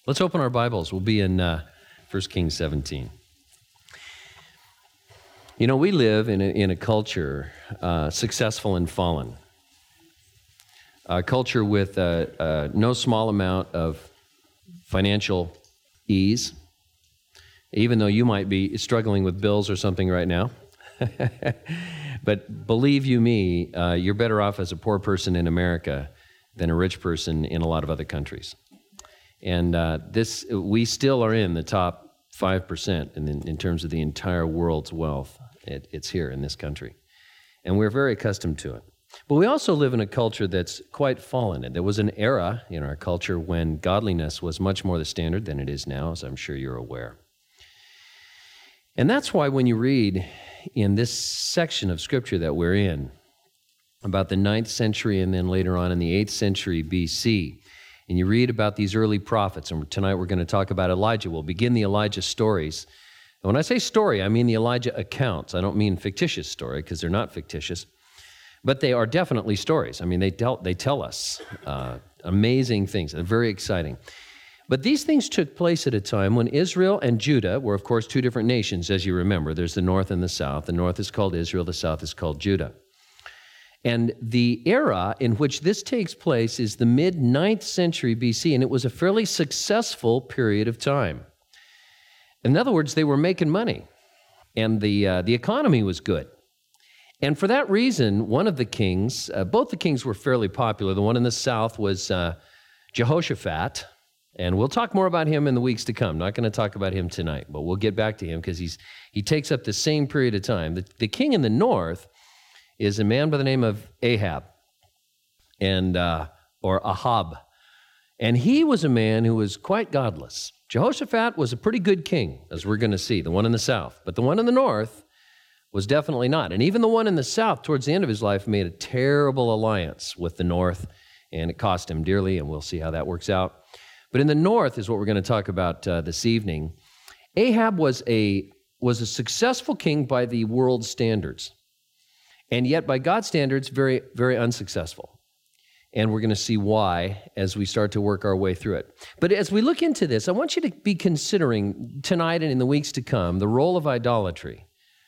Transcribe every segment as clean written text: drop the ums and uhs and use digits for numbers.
Let's open our Bibles. We'll be in 1 Kings 17. You know, we live in a culture successful and fallen. A culture with no small amount of financial ease, even though you might be struggling with bills or something right now. But believe you me, you're better off as a poor person in America than a rich person in a lot of other countries. And we still are in the top 5% in terms of the entire world's wealth. It's here in this country. And we're very accustomed to it. But we also live in a culture that's quite fallen. There was an era in our culture when godliness was much more the standard than it is now, as I'm sure you're aware. And that's why when you read in this section of Scripture that we're in, about the 9th century and then later on in the 8th century BC, and you read about these early prophets, and tonight we're going to talk about Elijah. We'll begin the Elijah stories. And when I say story, I mean the Elijah accounts. I don't mean fictitious story, because they're not fictitious, but they are definitely stories. I mean, they tell us amazing things. They're very exciting. But these things took place at a time when Israel and Judah were, of course, two different nations, as you remember. There's the north and the south. The north is called Israel. The south is called Judah. And the era in which this takes place is the mid-9th century BC, and it was a fairly successful period of time. In other words, they were making money, and the economy was good. And for that reason, one of the kings, both the kings were fairly popular. The one in the south was Jehoshaphat, and we'll talk more about him in the weeks to come. Not going to talk about him tonight, but we'll get back to him because he takes up the same period of time. The king in the north is a man by the name of Ahab, or Ahab. And he was a man who was quite godless. Jehoshaphat was a pretty good king, as we're going to see, the one in the south. But the one in the north was definitely not. And even the one in the south, towards the end of his life, made a terrible alliance with the north, and it cost him dearly, and we'll see how that works out. But in the north is what we're going to talk about this evening. Ahab was a successful king by the world's standards. And yet, by God's standards, very, very unsuccessful. And we're going to see why as we start to work our way through it. But as we look into this, I want you to be considering tonight and in the weeks to come the role of idolatry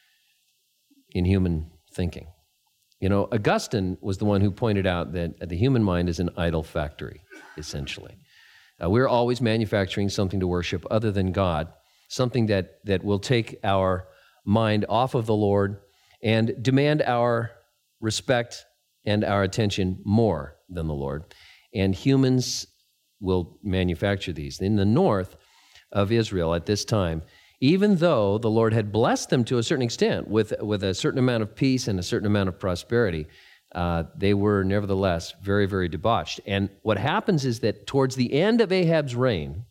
in human thinking. You know, Augustine was the one who pointed out that the human mind is an idol factory, essentially. We're always manufacturing something to worship other than God, something that will take our mind off of the Lord and demand our respect and our attention more than the Lord. And humans will manufacture these. In the north of Israel at this time, even though the Lord had blessed them to a certain extent with a certain amount of peace and a certain amount of prosperity, they were nevertheless very, very debauched. And what happens is that towards the end of Ahab's reign,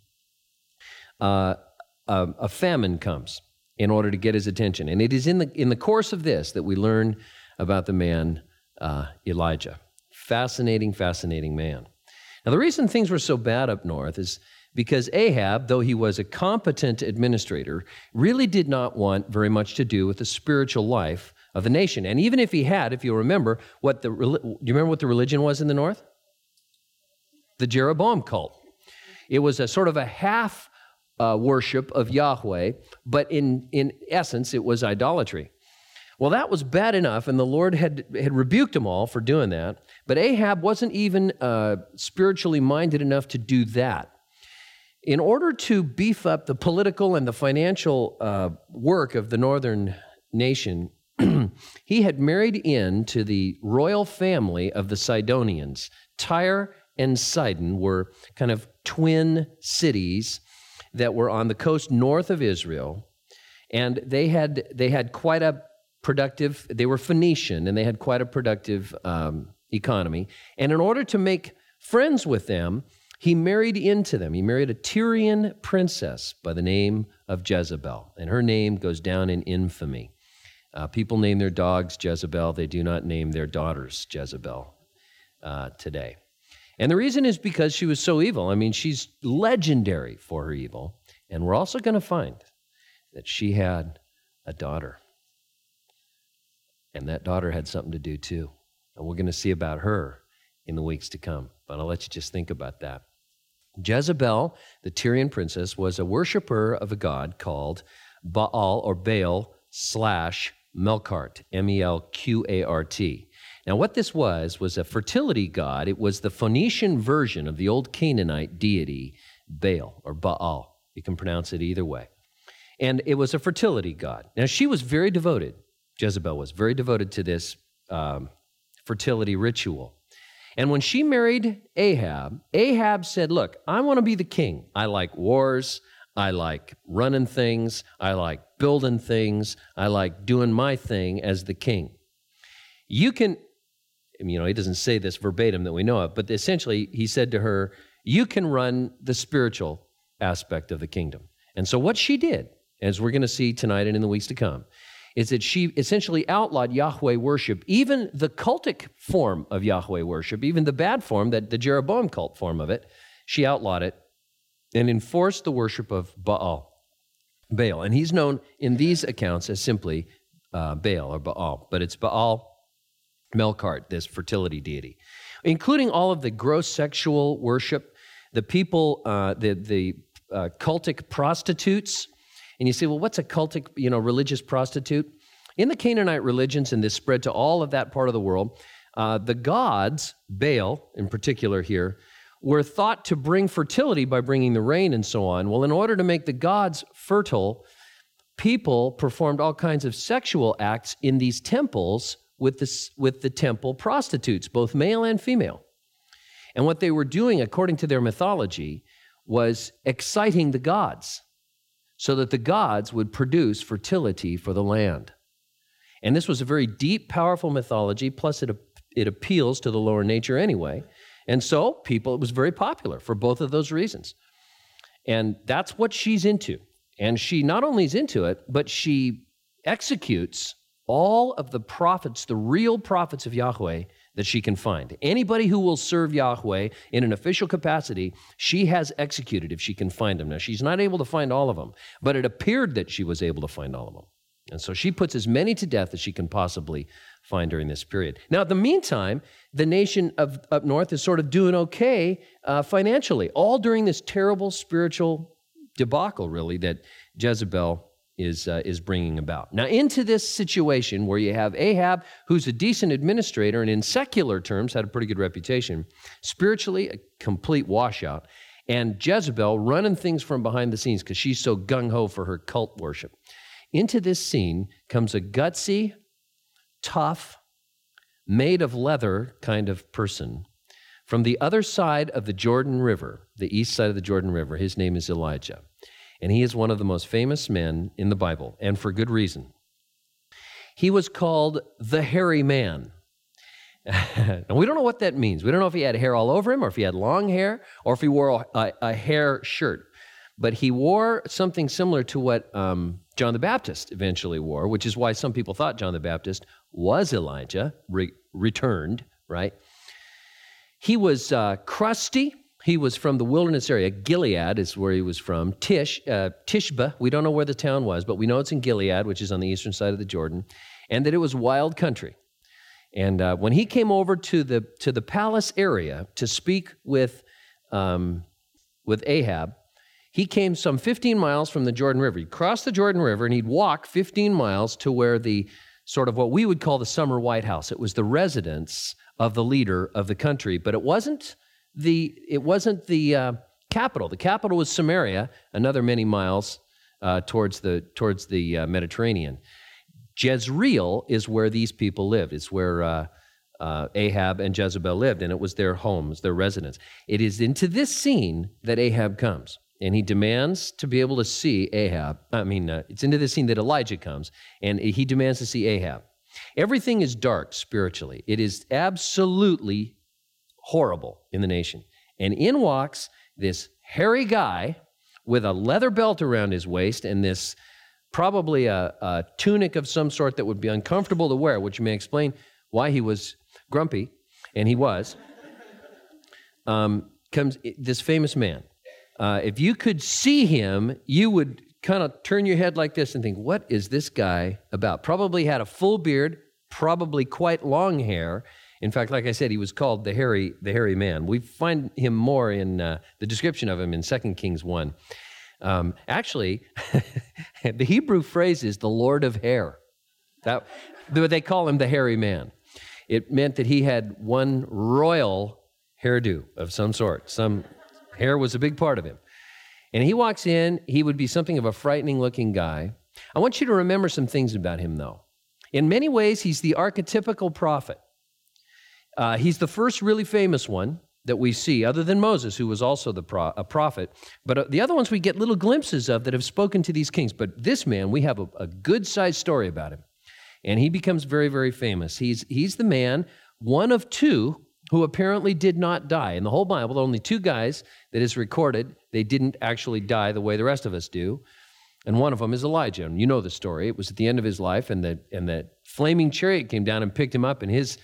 a famine comes in order to get his attention. And it is in the course of this that we learn about the man Elijah. Fascinating, fascinating man. Now, the reason things were so bad up north is because Ahab, though he was a competent administrator, really did not want very much to do with the spiritual life of the nation. And even if he had, if you'll remember, do you remember what the religion was in the north? The Jeroboam cult. It was a sort of a half worship of Yahweh, but in essence, it was idolatry. Well, that was bad enough, and the Lord had rebuked them all for doing that, but Ahab wasn't even spiritually minded enough to do that. In order to beef up the political and the financial work of the northern nation, he had married into the royal family of the Sidonians. Tyre and Sidon were kind of twin cities that were on the coast north of Israel, and they had quite a productive, they were Phoenician, and they had quite a productive economy. And in order to make friends with them, he married into them. He married a Tyrian princess by the name of Jezebel, and her name goes down in infamy. People name their dogs Jezebel. They do not name their daughters Jezebel today. And the reason is because she was so evil. I mean, she's legendary for her evil. And we're also going to find that she had a daughter. And that daughter had something to do too. And we're going to see about her in the weeks to come. But I'll let you just think about that. Jezebel, the Tyrian princess, was a worshiper of a god called Baal or Baal / Melkart, Melqart. Now, what this was a fertility god. It was the Phoenician version of the old Canaanite deity Baal or Baal. You can pronounce it either way. And it was a fertility god. Now, she was very devoted. Jezebel was very devoted to this fertility ritual. And when she married Ahab, Ahab said, look, I want to be the king. I like wars. I like running things. I like building things. I like doing my thing as the king. You can, he doesn't say this verbatim that we know of, but essentially he said to her, you can run the spiritual aspect of the kingdom. And so what she did, as we're going to see tonight and in the weeks to come, is that she essentially outlawed Yahweh worship, even the cultic form of Yahweh worship, even the bad form, that the Jeroboam cult form of it, she outlawed it and enforced the worship of Baal. And he's known in these accounts as simply Baal or Baal, but it's Baal Melkart, this fertility deity, including all of the gross sexual worship, the people, the cultic prostitutes. And you say, well, what's a cultic, religious prostitute? In the Canaanite religions, and this spread to all of that part of the world, the gods, Baal in particular here, were thought to bring fertility by bringing the rain and so on. Well, in order to make the gods fertile, people performed all kinds of sexual acts in these temples with the temple prostitutes, both male and female. And what they were doing, according to their mythology, was exciting the gods, so that the gods would produce fertility for the land. And this was a very deep, powerful mythology, plus it appeals to the lower nature anyway. And so it was very popular for both of those reasons. And that's what she's into. And she not only is into it, but she executes all of the prophets, the real prophets of Yahweh, that she can find. Anybody who will serve Yahweh in an official capacity, she has executed if she can find them. Now, she's not able to find all of them, but it appeared that she was able to find all of them. And so she puts as many to death as she can possibly find during this period. Now, in the meantime, the nation of up north is sort of doing okay financially, all during this terrible spiritual debacle, really, that Jezebel is bringing about. Now, into this situation where you have Ahab, who's a decent administrator and in secular terms had a pretty good reputation, spiritually a complete washout, and Jezebel running things from behind the scenes because she's so gung-ho for her cult worship. Into this scene comes a gutsy, tough, made of leather kind of person from the other side of the Jordan River, the east side of the Jordan River. His name is Elijah. And he is one of the most famous men in the Bible, and for good reason. He was called the hairy man. And we don't know what that means. We don't know if he had hair all over him, or if he had long hair, or if he wore a hair shirt. But he wore something similar to what John the Baptist eventually wore, which is why some people thought John the Baptist was Elijah, returned, right? He was crusty. He was from the wilderness area. Gilead is where he was from. Tishba, we don't know where the town was, but we know it's in Gilead, which is on the eastern side of the Jordan, and that it was wild country. And when he came over to the palace area to speak with Ahab, he came some 15 miles from the Jordan River. He'd cross the Jordan River, and he'd walk 15 miles to where the sort of what we would call the summer White House. It was the residence of the leader of the country, but it wasn't the capital. The capital was Samaria, another many miles towards the Mediterranean. Jezreel is where these people lived. It's where Ahab and Jezebel lived, and it was their homes, their residence. It is into this scene that Ahab comes, and he demands to be able to see Ahab. It's into this scene that Elijah comes, and he demands to see Ahab. Everything is dark spiritually. It is absolutely horrible in the nation. And in walks this hairy guy with a leather belt around his waist and this probably a tunic of some sort that would be uncomfortable to wear, which may explain why he was grumpy, and he was. Comes this famous man. If you could see him, you would kind of turn your head like this and think, what is this guy about? Probably had a full beard, probably quite long hair, In fact, like I said, he was called the hairy man. We find him more in the description of him in 2 Kings 1. Actually, the Hebrew phrase is the Lord of Hair. They call him the hairy man. It meant that he had one royal hairdo of some sort. Some hair was a big part of him. And he walks in, he would be something of a frightening-looking guy. I want you to remember some things about him, though. In many ways, he's the archetypical prophet. He's the first really famous one that we see, other than Moses, who was also a prophet. But the other ones we get little glimpses of that have spoken to these kings. But this man, we have a good-sized story about him. And he becomes very, very famous. He's the man, one of two, who apparently did not die. In the whole Bible, only two guys that is recorded, they didn't actually die the way the rest of us do. And one of them is Elijah. And you know the story. It was at the end of his life, and the flaming chariot came down and picked him up, and his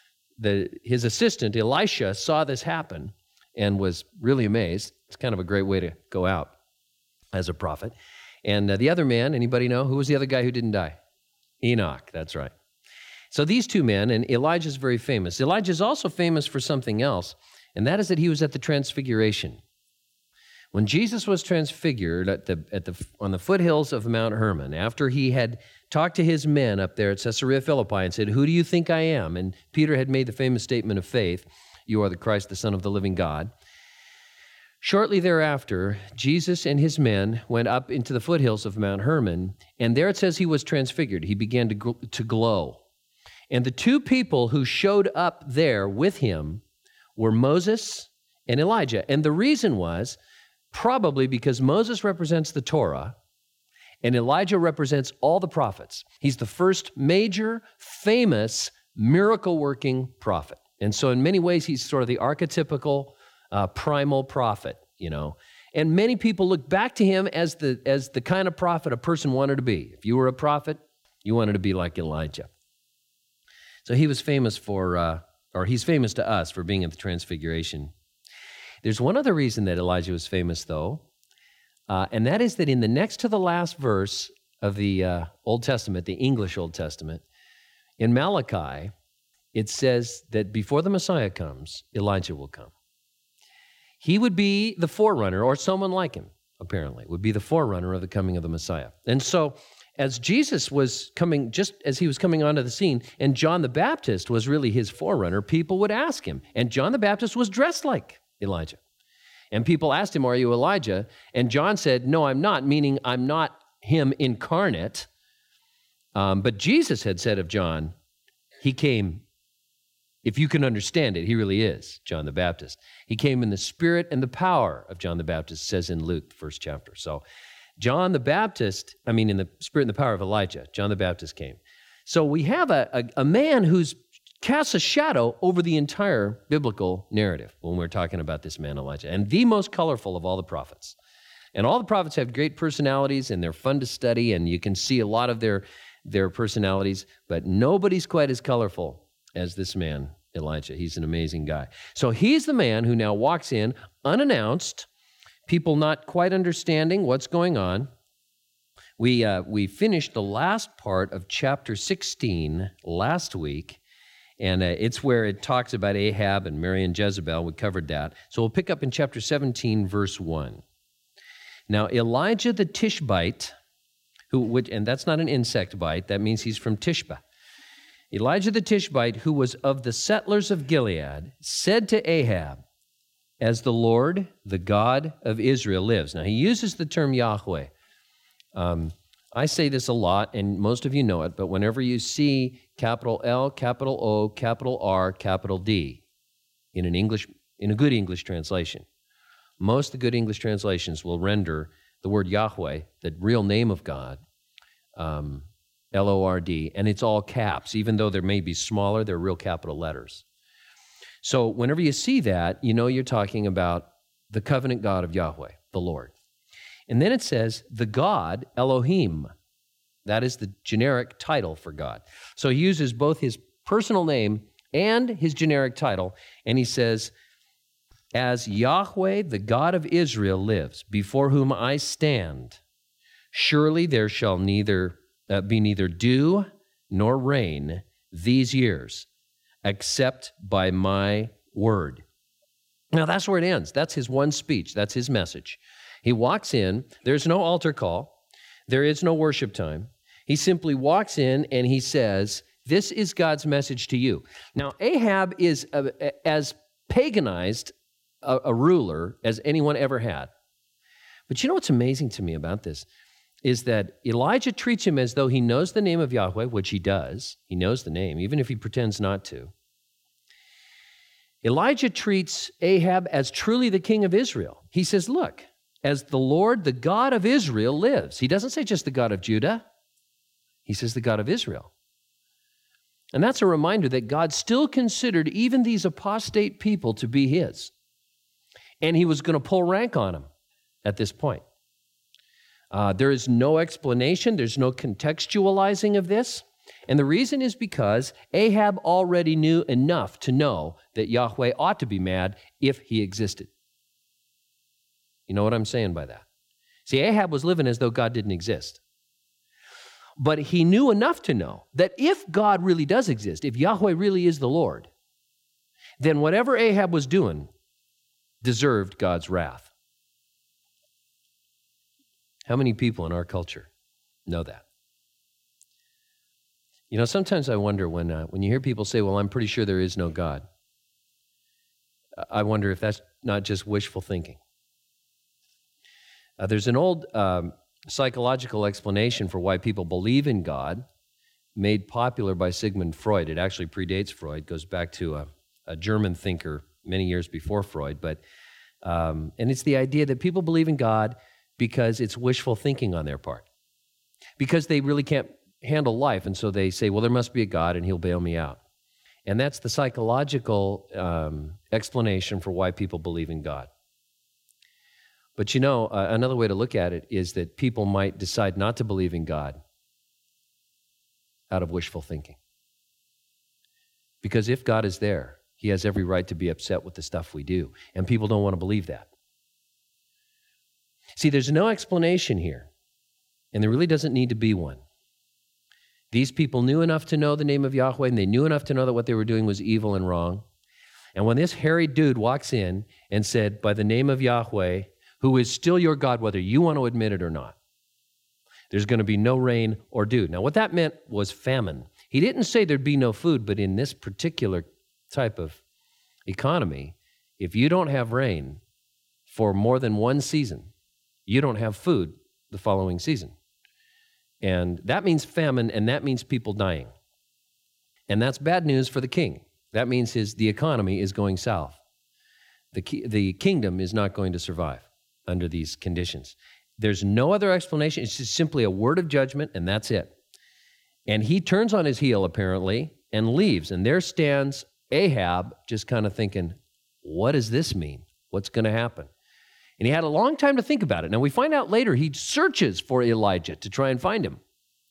assistant, Elisha, saw this happen and was really amazed. It's kind of a great way to go out as a prophet. And the other man, anybody know? Who was the other guy who didn't die? Enoch, that's right. So these two men, and Elijah's very famous. Elijah's also famous for something else, and that is that he was at the Transfiguration. When Jesus was transfigured on the foothills of Mount Hermon, after he had talked to his men up there at Caesarea Philippi and said, "Who do you think I am?" And Peter had made the famous statement of faith, "You are the Christ, the Son of the living God." Shortly thereafter, Jesus and his men went up into the foothills of Mount Hermon, and there it says he was transfigured. He began to glow. And the two people who showed up there with him were Moses and Elijah. And the reason was probably because Moses represents the Torah and Elijah represents all the prophets. He's the first major, famous, miracle-working prophet. And so in many ways, he's sort of the archetypical primal prophet, you know. And many people look back to him as the kind of prophet a person wanted to be. If you were a prophet, you wanted to be like Elijah. So he was famous he's famous to us for being at the Transfiguration. There's one other reason that Elijah was famous, though, and that is that in the next to the last verse of the Old Testament, the English Old Testament, in Malachi, it says that before the Messiah comes, Elijah will come. He would be the forerunner, or someone like him, apparently, would be the forerunner of the coming of the Messiah. And so as Jesus was coming, just as he was coming onto the scene, and John the Baptist was really his forerunner, people would ask him. And John the Baptist was dressed like Elijah. And people asked him, "Are you Elijah?" And John said, "No, I'm not," meaning I'm not him incarnate. But Jesus had said of John, he came, if you can understand it, he really is John the Baptist. He came in the spirit and the power of John the Baptist, says in Luke, the first chapter. So John the Baptist, in the spirit and the power of Elijah, John the Baptist came. So we have a man who's casts a shadow over the entire biblical narrative when we're talking about this man Elijah, and the most colorful of all the prophets. And all the prophets have great personalities, and they're fun to study, and you can see a lot of their personalities, but nobody's quite as colorful as this man, Elijah. He's an amazing guy. So he's the man who now walks in unannounced, people not quite understanding what's going on. We finished the last part of chapter 16 last week, and it's where it talks about Ahab and Mary and Jezebel. We covered that. So we'll pick up in chapter 17, verse 1. Now, Elijah the Tishbite, and that's not an insect bite, that means he's from Tishba. Elijah the Tishbite, who was of the settlers of Gilead, said to Ahab, "As the Lord, the God of Israel, lives." Now, he uses the term Yahweh. I say this a lot, and most of you know it, but whenever you see capital L, capital O, capital R, capital D in a good English translation, most of the good English translations will render the word Yahweh, the real name of God, L-O-R-D, and it's all caps. Even though there may be smaller, they're real capital letters. So whenever you see that, you know you're talking about the covenant God of Yahweh, the Lord. And then it says, the God, Elohim. That is the generic title for God. So he uses both his personal name and his generic title, and he says, "As Yahweh, the God of Israel, lives, before whom I stand, surely there shall be neither dew nor rain these years, except by my word. Now, that's where it ends. That's his one speech. That's his message. He walks in. There's no altar call. There is no worship time. He simply walks in and he says, this is God's message to you. Now, Ahab is as paganized a ruler as anyone ever had. But you know what's amazing to me about this is that Elijah treats him as though he knows the name of Yahweh, which he does. He knows the name, even if he pretends not to. Elijah treats Ahab as truly the king of Israel. He says, look, as the Lord, the God of Israel lives. He doesn't say just the God of Judah. He says the God of Israel. And that's a reminder that God still considered even these apostate people to be his. And he was going to pull rank on them at this point. There is no explanation. There's no contextualizing of this. And the reason is because Ahab already knew enough to know that Yahweh ought to be mad if he existed. You know what I'm saying by that? See, Ahab was living as though God didn't exist. But he knew enough to know that if God really does exist, if Yahweh really is the Lord, then whatever Ahab was doing deserved God's wrath. How many people in our culture know that? You know, sometimes I wonder when you hear people say, well, I'm pretty sure there is no God. I wonder if that's not just wishful thinking. There's an old psychological explanation for why people believe in God, made popular by Sigmund Freud. It actually predates Freud, goes back to a German thinker many years before Freud. And it's the idea that people believe in God because it's wishful thinking on their part. Because they really can't handle life, and so they say, well, there must be a God and he'll bail me out. And that's the psychological explanation for why people believe in God. But you know, another way to look at it is that people might decide not to believe in God out of wishful thinking. Because if God is there, he has every right to be upset with the stuff we do, and people don't want to believe that. See, there's no explanation here, and there really doesn't need to be one. These people knew enough to know the name of Yahweh, and they knew enough to know that what they were doing was evil and wrong. And when this hairy dude walks in and said, by the name of Yahweh, who is still your God, whether you want to admit it or not, there's going to be no rain or dew. Now, what that meant was famine. He didn't say there'd be no food, but in this particular type of economy, if you don't have rain for more than one season, you don't have food the following season. And that means famine, and that means people dying. And that's bad news for the king. That means the economy is going south. The kingdom is not going to survive under these conditions. There's no other explanation. It's just simply a word of judgment, and that's it. And he turns on his heel, apparently, and leaves. And there stands Ahab just kind of thinking, what does this mean? What's going to happen? And he had a long time to think about it. Now, we find out later he searches for Elijah to try and find him.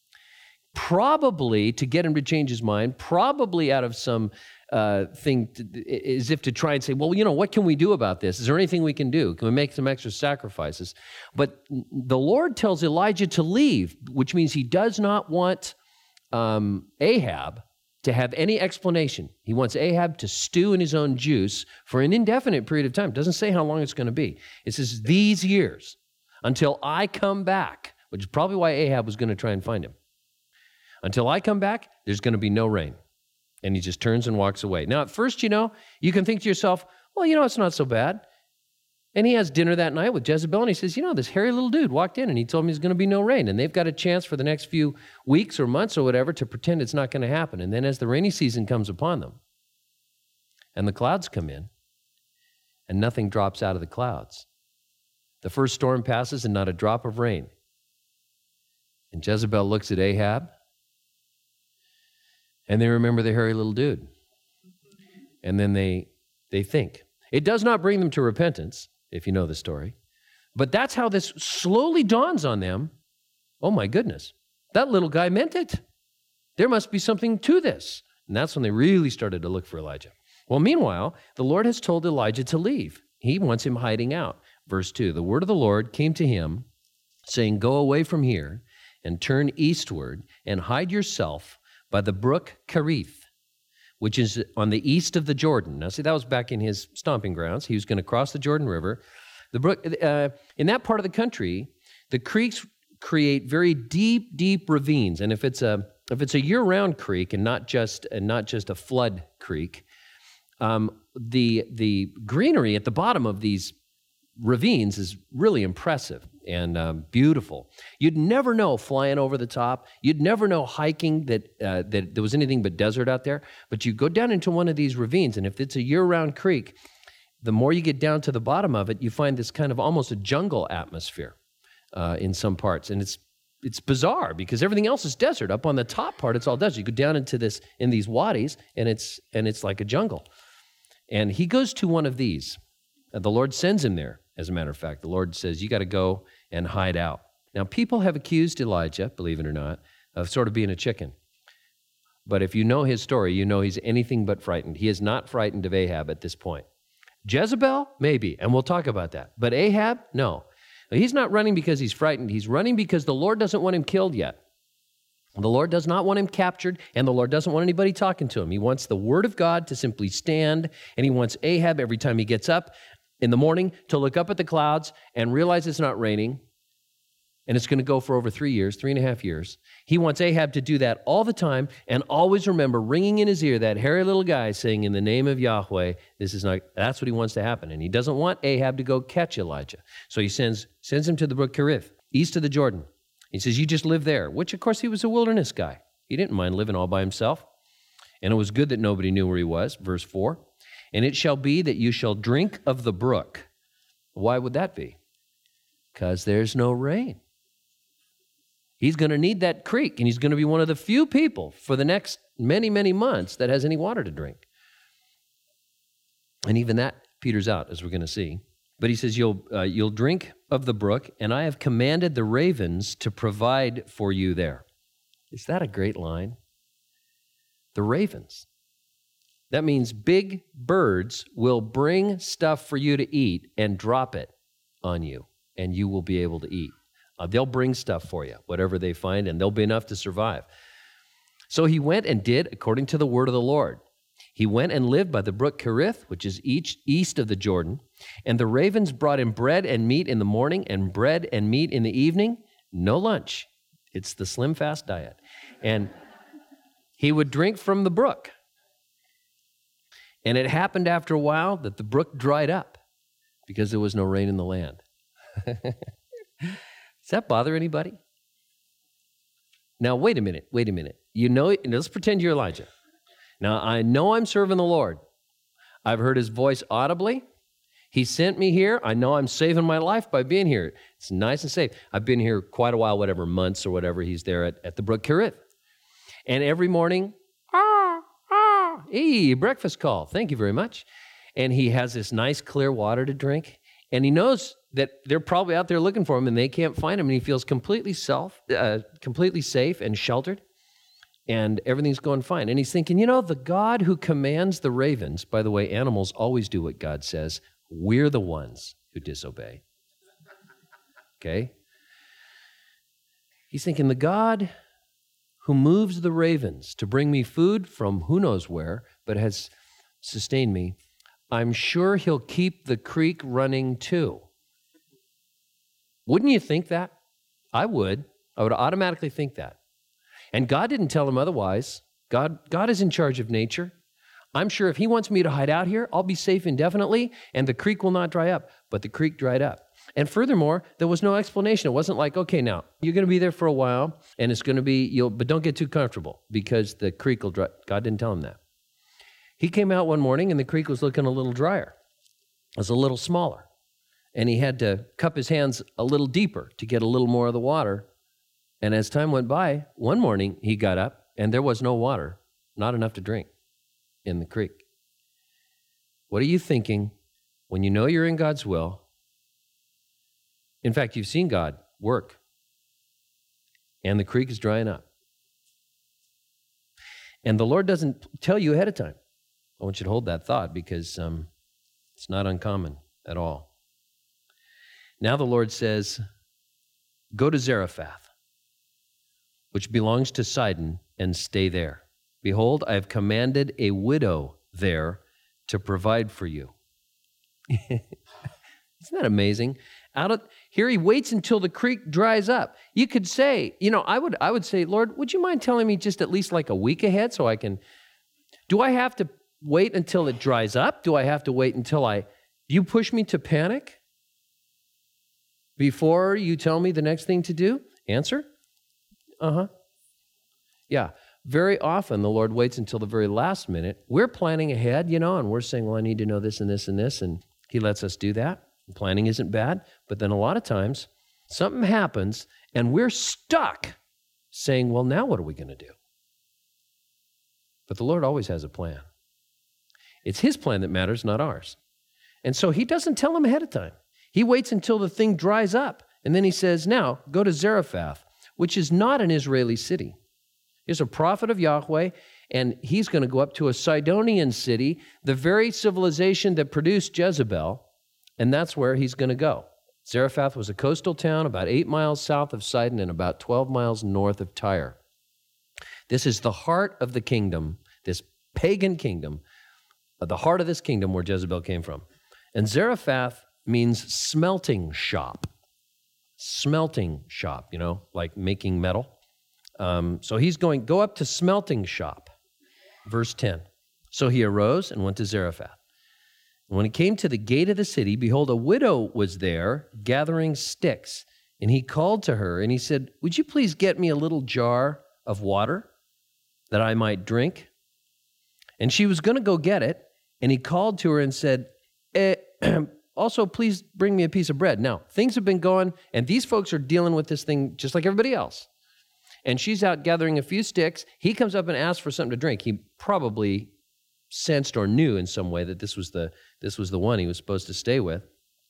Probably to get him to change his mind, probably out of some thing, as if to try and say, well, you know, what can we do about this? Is there anything we can do? Can we make some extra sacrifices? But the Lord tells Elijah to leave, which means he does not want Ahab to have any explanation. He wants Ahab to stew in his own juice for an indefinite period of time. It doesn't say how long it's going to be. It says these years until I come back, which is probably why Ahab was going to try and find him. Until I come back, there's going to be no rain. And he just turns and walks away. Now, at first, you know, you can think to yourself, well, you know, it's not so bad. And he has dinner that night with Jezebel, and he says, you know, this hairy little dude walked in, and he told me there's going to be no rain. And they've got a chance for the next few weeks or months or whatever to pretend it's not going to happen. And then as the rainy season comes upon them, and the clouds come in, and nothing drops out of the clouds, the first storm passes and not a drop of rain. And Jezebel looks at Ahab, and they remember the hairy little dude. And then they think. It does not bring them to repentance, if you know the story. But that's how this slowly dawns on them. Oh my goodness, that little guy meant it. There must be something to this. And that's when they really started to look for Elijah. Well, meanwhile, the Lord has told Elijah to leave. He wants him hiding out. Verse 2, the word of the Lord came to him, saying, go away from here and turn eastward and hide yourself by the brook Kerith, which is on the east of the Jordan. Now, see, that was back in his stomping grounds. He was going to cross the Jordan River. The brook, in that part of the country, the creeks create very deep, deep ravines. And if it's a year-round creek and not just a flood creek, the greenery at the bottom of these ravines is really impressive and beautiful. You'd never know flying over the top. You'd never know hiking that there was anything but desert out there. But you go down into one of these ravines, and if it's a year-round creek, the more you get down to the bottom of it, you find this kind of almost a jungle atmosphere in some parts. And it's bizarre because everything else is desert. Up on the top part, it's all desert. You go down into these wadis, and it's like a jungle. And he goes to one of these. The Lord sends him there, as a matter of fact. The Lord says, you got to go and hide out. Now, people have accused Elijah, believe it or not, of sort of being a chicken. But if you know his story, you know he's anything but frightened. He is not frightened of Ahab at this point. Jezebel, maybe, and we'll talk about that. But Ahab, no. He's not running because he's frightened. He's running because the Lord doesn't want him killed yet. The Lord does not want him captured, and the Lord doesn't want anybody talking to him. He wants the word of God to simply stand, and he wants Ahab, every time he gets up in the morning, to look up at the clouds and realize it's not raining, and it's going to go for over 3.5 years. He wants Ahab to do that all the time and always remember ringing in his ear that hairy little guy saying, in the name of Yahweh, that's what he wants to happen. And he doesn't want Ahab to go catch Elijah. So he sends him to the brook Kerith, east of the Jordan. He says, you just live there, which of course he was a wilderness guy. He didn't mind living all by himself. And it was good that nobody knew where he was, verse 4. And it shall be that you shall drink of the brook. Why would that be? Because there's no rain. He's going to need that creek, and he's going to be one of the few people for the next many, many months that has any water to drink. And even that peters out, as we're going to see. But he says, you'll drink of the brook, and I have commanded the ravens to provide for you there. Is that a great line? The ravens. That means big birds will bring stuff for you to eat and drop it on you, and you will be able to eat. They'll bring stuff for you, whatever they find, and there'll be enough to survive. So he went and did according to the word of the Lord. He went and lived by the brook Kerith, which is east of the Jordan, and the ravens brought him bread and meat in the morning and bread and meat in the evening. No lunch. It's the slim fast diet. And he would drink from the brook. And it happened after a while that the brook dried up because there was no rain in the land. Does that bother anybody? Now, wait a minute. You know, let's pretend you're Elijah. Now, I know I'm serving the Lord. I've heard his voice audibly. He sent me here. I know I'm saving my life by being here. It's nice and safe. I've been here quite a while, whatever, months or whatever. He's there at the brook Kerith. And every morning, breakfast call. Thank you very much. And he has this nice, clear water to drink. And he knows that they're probably out there looking for him and they can't find him. And he feels completely safe and sheltered. And everything's going fine. And he's thinking, the God who commands the ravens, by the way, animals always do what God says. We're the ones who disobey. Okay? He's thinking, the God who moves the ravens to bring me food from who knows where, but has sustained me, I'm sure he'll keep the creek running too. Wouldn't you think that? I would. I would automatically think that. And God didn't tell him otherwise. God is in charge of nature. I'm sure if he wants me to hide out here, I'll be safe indefinitely, and the creek will not dry up. But the creek dried up. And furthermore, there was no explanation. It wasn't like, okay, now, you're going to be there for a while, and it's going to be, but don't get too comfortable, because the creek will dry. God didn't tell him that. He came out one morning, and the creek was looking a little drier. It was a little smaller. And he had to cup his hands a little deeper to get a little more of the water. And as time went by, one morning he got up, and there was no water, not enough to drink in the creek. What are you thinking when you know you're in God's will? In fact, you've seen God work, and the creek is drying up. And the Lord doesn't tell you ahead of time. I want you to hold that thought because it's not uncommon at all. Now the Lord says, go to Zarephath, which belongs to Sidon, and stay there. Behold, I have commanded a widow there to provide for you. Isn't that amazing? Here he waits until the creek dries up. You could say, I would say, Lord, would you mind telling me just at least like a week ahead so I can, do I have to wait until it dries up? Do I have to wait until do you push me to panic before you tell me the next thing to do? Answer? Yeah. Very often the Lord waits until the very last minute. We're planning ahead, and we're saying, well, I need to know this and this and this, and he lets us do that. Planning isn't bad, but then a lot of times something happens and we're stuck saying, well, now what are we going to do? But the Lord always has a plan. It's his plan that matters, not ours. And so he doesn't tell him ahead of time. He waits until the thing dries up, and then he says, now go to Zarephath, which is not an Israeli city. He's a prophet of Yahweh, and he's going to go up to a Sidonian city, the very civilization that produced Jezebel, and that's where he's going to go. Zarephath was a coastal town about 8 miles south of Sidon and about 12 miles north of Tyre. This is the heart of the kingdom, this pagan kingdom, the heart of this kingdom where Jezebel came from. And Zarephath means smelting shop. Smelting shop, like making metal. So he's go up to smelting shop. Verse 10. So he arose and went to Zarephath. And when he came to the gate of the city, behold, a widow was there gathering sticks. And he called to her and he said, would you please get me a little jar of water that I might drink? And she was going to go get it. And he called to her and said, also, please bring me a piece of bread. Now, things have been going, and these folks are dealing with this thing just like everybody else. And she's out gathering a few sticks. He comes up and asks for something to drink. He probably sensed or knew in some way that this was the one he was supposed to stay with.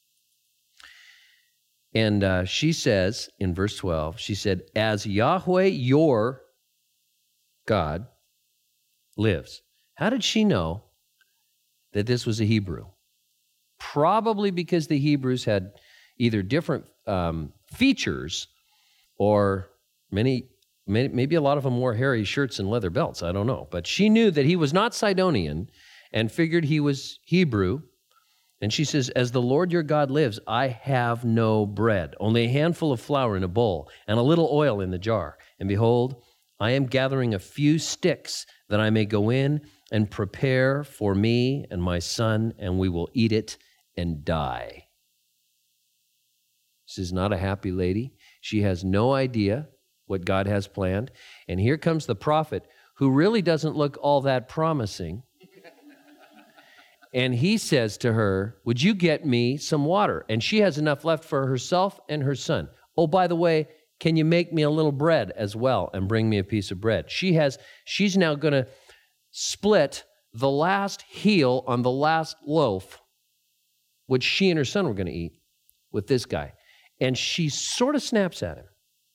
And she says in verse 12, she said, as Yahweh your God lives. How did she know that this was a Hebrew? Probably because the Hebrews had either different features or maybe a lot of them wore hairy shirts and leather belts. I don't know. But she knew that he was not Sidonian and figured he was Hebrew. And she says, as the Lord your God lives, I have no bread, only a handful of flour in a bowl and a little oil in the jar. And behold, I am gathering a few sticks that I may go in and prepare for me and my son, and we will eat it and die. This is not a happy lady. She has no idea what God has planned. And here comes the prophet who really doesn't look all that promising. And he says to her, would you get me some water? And she has enough left for herself and her son. Oh, by the way, can you make me a little bread as well and bring me a piece of bread? She's now going to split the last heel on the last loaf, which she and her son were going to eat with this guy. And she sort of snaps at him.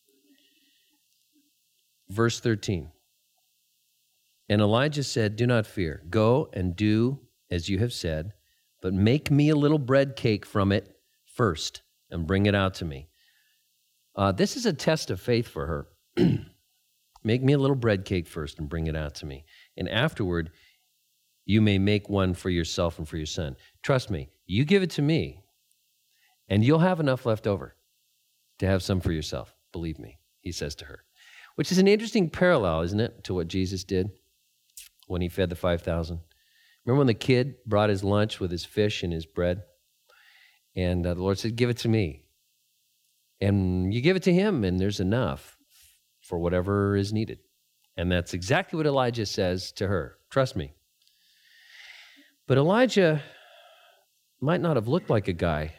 Verse 13. And Elijah said, do not fear. Go and do as you have said, but make me a little bread cake from it first and bring it out to me. This is a test of faith for her. Make me a little bread cake first and bring it out to me. And afterward, you may make one for yourself and for your son. Trust me, you give it to me, and you'll have enough left over to have some for yourself. Believe me, he says to her. Which is an interesting parallel, isn't it, to what Jesus did when he fed the 5,000? Remember when the kid brought his lunch with his fish and his bread? And the Lord said, give it to me. And you give it to him, and there's enough for whatever is needed. And that's exactly what Elijah says to her. Trust me. But Elijah might not have looked like a guy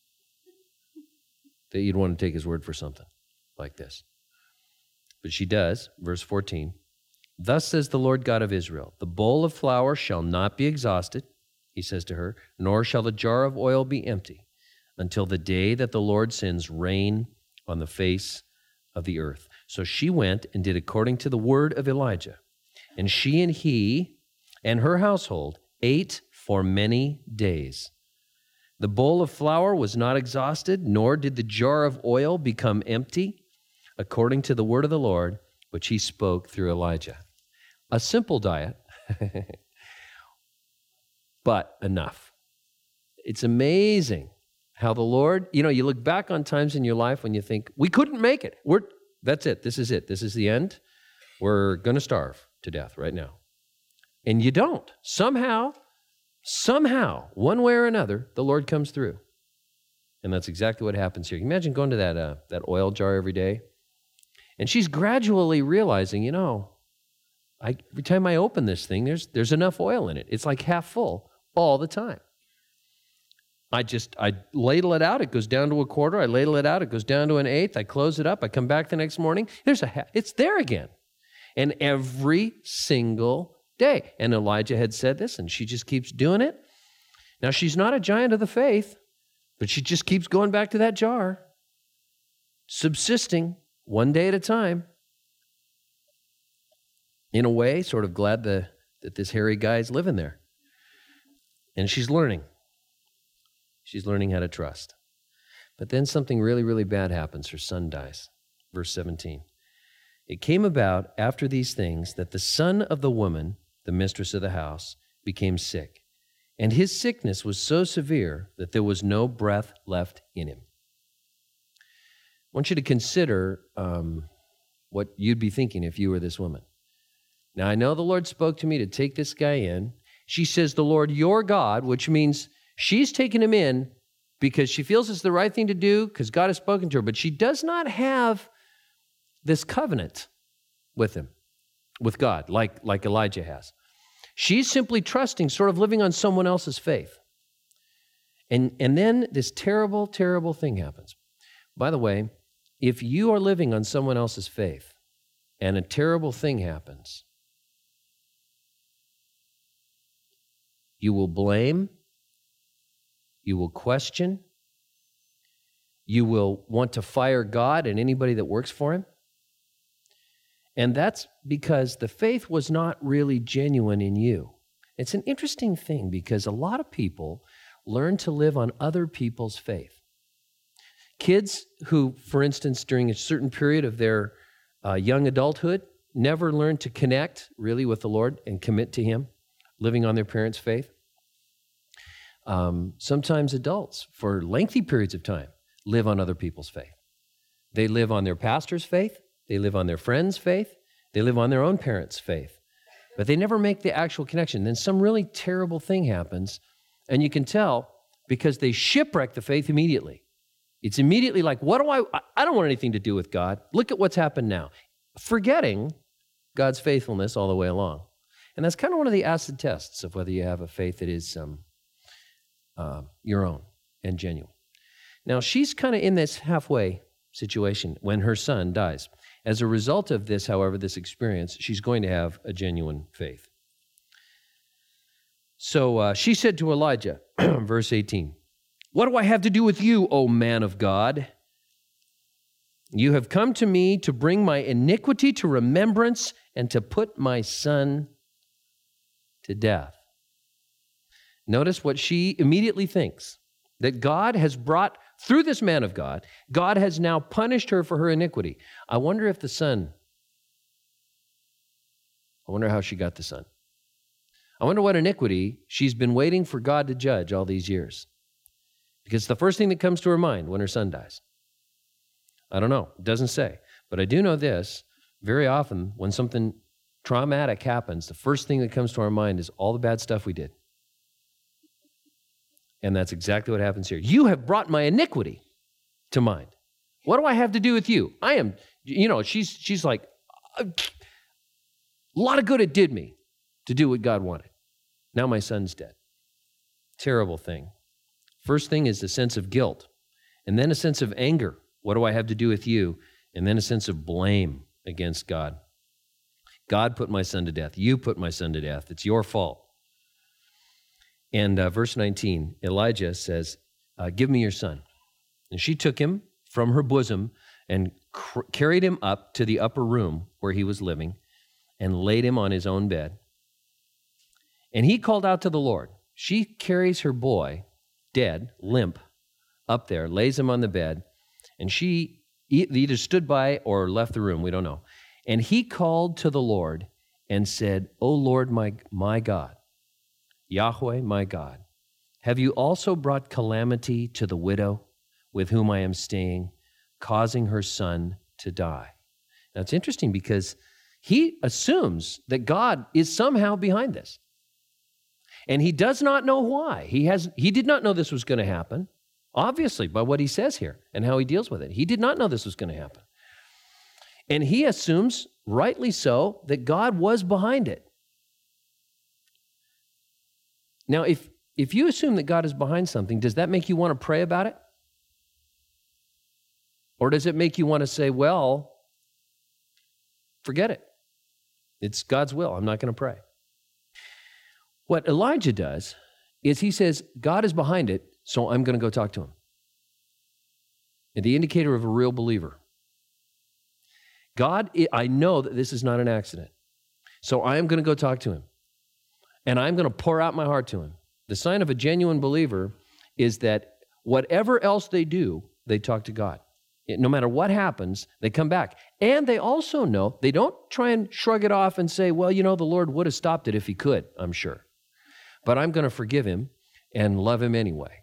that you'd want to take his word for something like this. But she does. Verse 14. Thus says the Lord God of Israel, the bowl of flour shall not be exhausted, he says to her, nor shall the jar of oil be empty, until the day that the Lord sends rain on the face of the earth. So she went and did according to the word of Elijah. And she and he and her household ate for many days. The bowl of flour was not exhausted, nor did the jar of oil become empty, according to the word of the Lord, which he spoke through Elijah. a simple diet, but enough. It's amazing how the Lord, you look back on times in your life when you think, we couldn't make it. That's it. This is it. This is the end. We're going to starve to death right now. And you don't. Somehow, one way or another, the Lord comes through. And that's exactly what happens here. Imagine going to that oil jar every day. And she's gradually realizing, every time I open this thing, there's enough oil in it. It's like half full all the time. I ladle it out. It goes down to a quarter. I ladle it out. It goes down to an eighth. I close it up. I come back the next morning. It's there again. And every single day. And Elijah had said this, and she just keeps doing it. Now, she's not a giant of the faith, but she just keeps going back to that jar, subsisting one day at a time. In a way, sort of glad that this hairy guy is living there. And she's learning. She's learning how to trust. But then something really, really bad happens. Her son dies. Verse 17. It came about after these things that the son of the woman, the mistress of the house, became sick. And his sickness was so severe that there was no breath left in him. I want you to consider what you'd be thinking if you were this woman. Now, I know the Lord spoke to me to take this guy in. She says, the Lord your God, which means she's taken him in because she feels it's the right thing to do because God has spoken to her, but she does not have this covenant with him, with God, like Elijah has. She's simply trusting, sort of living on someone else's faith. And then this terrible, terrible thing happens. By the way, if you are living on someone else's faith and a terrible thing happens, you will blame, you will question, you will want to fire God and anybody that works for him. And that's because the faith was not really genuine in you. It's an interesting thing because a lot of people learn to live on other people's faith. Kids who, for instance, during a certain period of their young adulthood, never learn to connect really with the Lord and commit to him, living on their parents' faith. Sometimes adults, for lengthy periods of time, live on other people's faith. They live on their pastor's faith. They live on their friend's faith. They live on their own parents' faith. But they never make the actual connection. Then some really terrible thing happens, and you can tell because they shipwreck the faith immediately. It's immediately like, I don't want anything to do with God. Look at what's happened now. Forgetting God's faithfulness all the way along. And that's kind of one of the acid tests of whether you have a faith that is your own and genuine. Now, she's kind of in this halfway situation when her son dies. As a result of this, however, this experience, she's going to have a genuine faith. So she said to Elijah, verse 18, "What do I have to do with you, O man of God? You have come to me to bring my iniquity to remembrance and to put my son to death." Notice what she immediately thinks, that God has brought, through this man of God, God has now punished her for her iniquity. I wonder how she got the son. I wonder what iniquity she's been waiting for God to judge all these years. Because it's the first thing that comes to her mind when her son dies. I don't know. It doesn't say. But I do know this. Very often, when something traumatic happens, the first thing that comes to our mind is all the bad stuff we did. And that's exactly what happens here. You have brought my iniquity to mind. What do I have to do with you? I am, she's like, a lot of good it did me to do what God wanted. Now my son's dead. Terrible thing. First thing is the sense of guilt, and then a sense of anger. What do I have to do with you? And then a sense of blame against God. God put my son to death. You put my son to death. It's your fault. And verse 19, Elijah says, "Give me your son." And she took him from her bosom and carried him up to the upper room where he was living and laid him on his own bed. And he called out to the Lord. She carries her boy, dead, limp, up there, lays him on the bed, and she either stood by or left the room, we don't know. And he called to the Lord, and said, O Lord, my God, Yahweh, my God, have you also brought calamity to the widow with whom I am staying, causing her son to die? Now, it's interesting because he assumes that God is somehow behind this. And he does not know why. He did not know this was going to happen, obviously, by what he says here and how he deals with it. He did not know this was going to happen. And he assumes, rightly so, that God was behind it. Now, if you assume that God is behind something, does that make you want to pray about it? Or does it make you want to say, well, forget it. It's God's will. I'm not going to pray. What Elijah does is he says, God is behind it, so I'm going to go talk to him. And the indicator of a real believer. God, I know that this is not an accident, so I am going to go talk to him. And I'm going to pour out my heart to him. The sign of a genuine believer is that whatever else they do, they talk to God. No matter what happens, they come back. And they also know, they don't try and shrug it off and say, well, the Lord would have stopped it if he could, I'm sure. But I'm going to forgive him and love him anyway.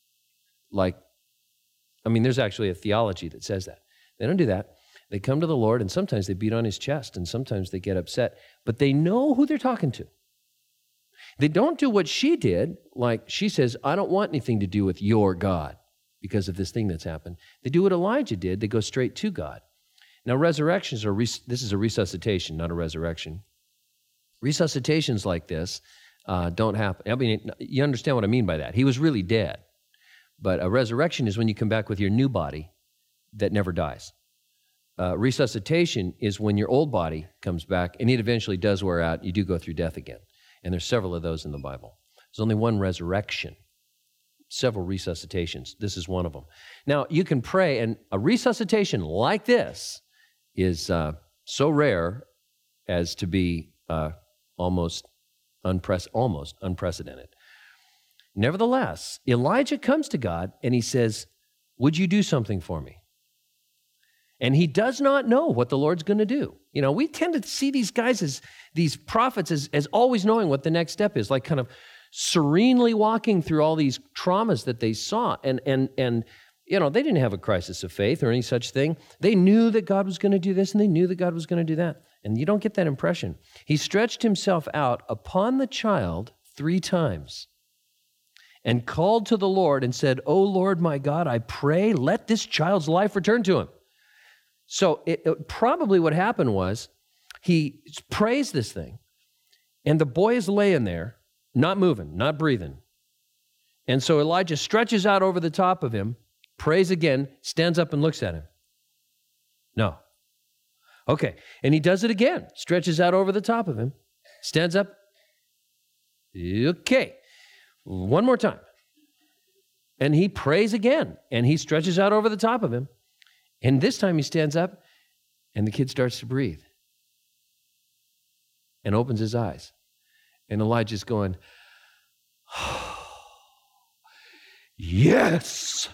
There's actually a theology that says that. They don't do that. They come to the Lord, and sometimes they beat on his chest, and sometimes they get upset. But they know who they're talking to. They don't do what she did, like she says, I don't want anything to do with your God because of this thing that's happened. They do what Elijah did. They go straight to God. Now, resurrections this is a resuscitation, not a resurrection. Resuscitations like this don't happen. You understand what I mean by that. He was really dead. But a resurrection is when you come back with your new body that never dies. Resuscitation is when your old body comes back, and it eventually does wear out. You do go through death again. And there's several of those in the Bible. There's only one resurrection, several resuscitations. This is one of them. Now, you can pray, and a resuscitation like this is so rare as to be almost unprecedented. Nevertheless, Elijah comes to God, and he says, would you do something for me? And he does not know what the Lord's going to do. We tend to see these guys these prophets as always knowing what the next step is, like kind of serenely walking through all these traumas that they saw. And they didn't have a crisis of faith or any such thing. They knew that God was going to do this, and they knew that God was going to do that. And you don't get that impression. He stretched himself out upon the child 3 times and called to the Lord and said, O Lord, my God, I pray, let this child's life return to him. So probably what happened was he prays this thing, and the boy is laying there, not moving, not breathing. And so Elijah stretches out over the top of him, prays again, stands up and looks at him. No. Okay. And he does it again, stretches out over the top of him, stands up. Okay. One more time. And he prays again, and he stretches out over the top of him. And this time he stands up, and the kid starts to breathe and opens his eyes. And Elijah's going, oh, yes.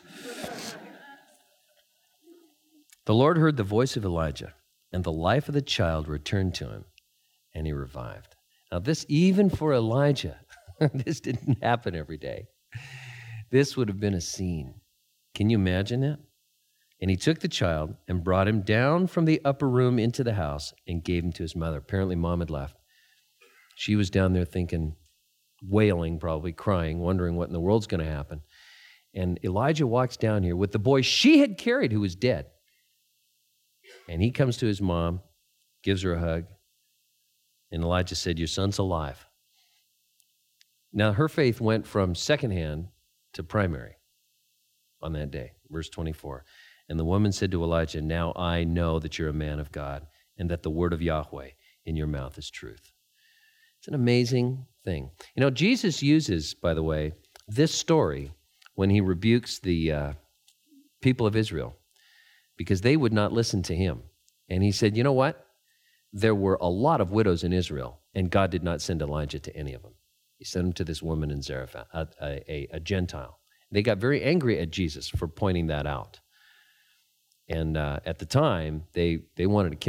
The Lord heard the voice of Elijah, and the life of the child returned to him, and he revived. Now this, even for Elijah, this didn't happen every day. This would have been a scene. Can you imagine that? And he took the child and brought him down from the upper room into the house and gave him to his mother. Apparently, mom had left. She was down there thinking, wailing, probably crying, wondering what in the world's going to happen. And Elijah walks down here with the boy she had carried who was dead. And he comes to his mom, gives her a hug. And Elijah said, your son's alive. Now, her faith went from secondhand to primary on that day. Verse 24. And the woman said to Elijah, now I know that you're a man of God and that the word of Yahweh in your mouth is truth. It's an amazing thing. Jesus uses, by the way, this story when he rebukes the people of Israel because they would not listen to him. And he said, you know what? There were a lot of widows in Israel, and God did not send Elijah to any of them. He sent him to this woman in Zarephath, a Gentile. They got very angry at Jesus for pointing that out. And at the time, they wanted to kill him.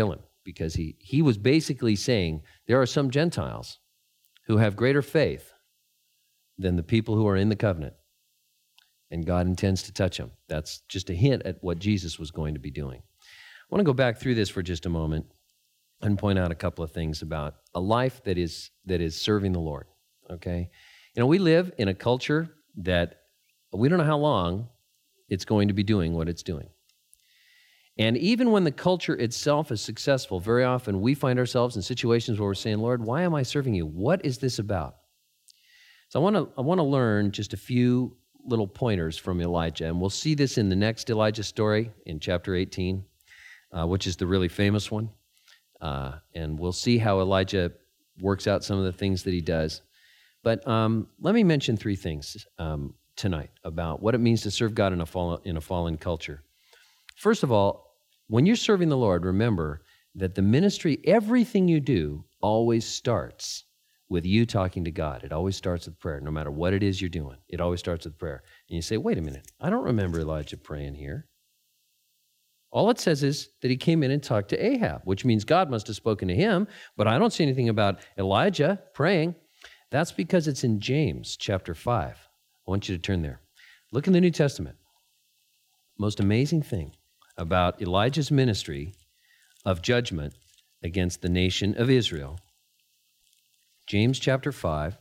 because he was basically saying there are some Gentiles who have greater faith than the people who are in the covenant, and God intends to touch them. That's just a hint at what Jesus was going to be doing. I want to go back through this for just a moment and point out a couple of things about a life that is serving the Lord, okay? We live in a culture that we don't know how long it's going to be doing what it's doing. And even when the culture itself is successful, very often we find ourselves in situations where we're saying, Lord, why am I serving you? What is this about? So I want to learn just a few little pointers from Elijah, and we'll see this in the next Elijah story in chapter 18, which is the really famous one. And we'll see how Elijah works out some of the things that he does. But let me mention three things tonight about what it means to serve God in a fallen culture. First of all, when you're serving the Lord, remember that the ministry, everything you do, always starts with you talking to God. It always starts with prayer, no matter what it is you're doing. It always starts with prayer. And you say, wait a minute, I don't remember Elijah praying here. All it says is that he came in and talked to Ahab, which means God must have spoken to him, but I don't see anything about Elijah praying. That's because it's in James chapter 5. I want you to turn there. Look in the New Testament. Most amazing thing about Elijah's ministry of judgment against the nation of Israel. James chapter 5,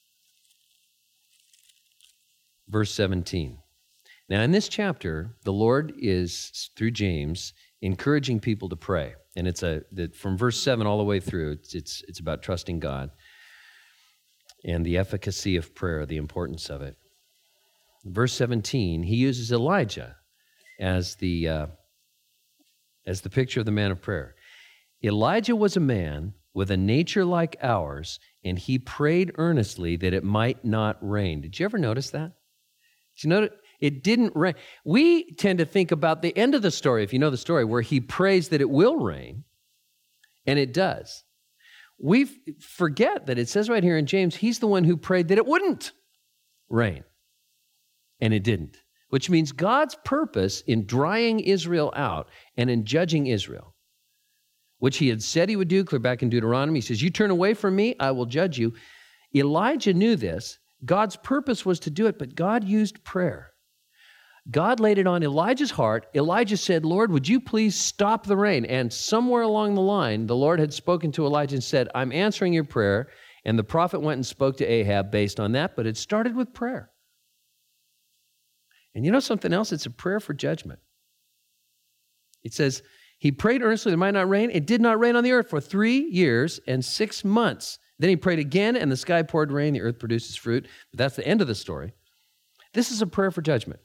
verse 17. Now, in this chapter, the Lord is, through James, encouraging people to pray. And it's from verse 7 all the way through, it's about trusting God and the efficacy of prayer, the importance of it. Verse 17, he uses Elijah as the picture of the man of prayer. Elijah was a man with a nature like ours, and he prayed earnestly that it might not rain. Did you ever notice that? Did you notice? It didn't rain. We tend to think about the end of the story, if you know the story, where he prays that it will rain, and it does. We forget that it says right here in James, he's the one who prayed that it wouldn't rain, and it didn't, which means God's purpose in drying Israel out and in judging Israel, which he had said he would do, clear back in Deuteronomy. He says, you turn away from me, I will judge you. Elijah knew this. God's purpose was to do it, but God used prayer. God laid it on Elijah's heart. Elijah said, Lord, would you please stop the rain? And somewhere along the line, the Lord had spoken to Elijah and said, I'm answering your prayer. And the prophet went and spoke to Ahab based on that, but it started with prayer. And you know something else? It's a prayer for judgment. It says, he prayed earnestly that it might not rain. It did not rain on the earth for 3 years and 6 months. Then he prayed again, and the sky poured rain. The earth produces fruit. But that's the end of the story. This is a prayer for judgment.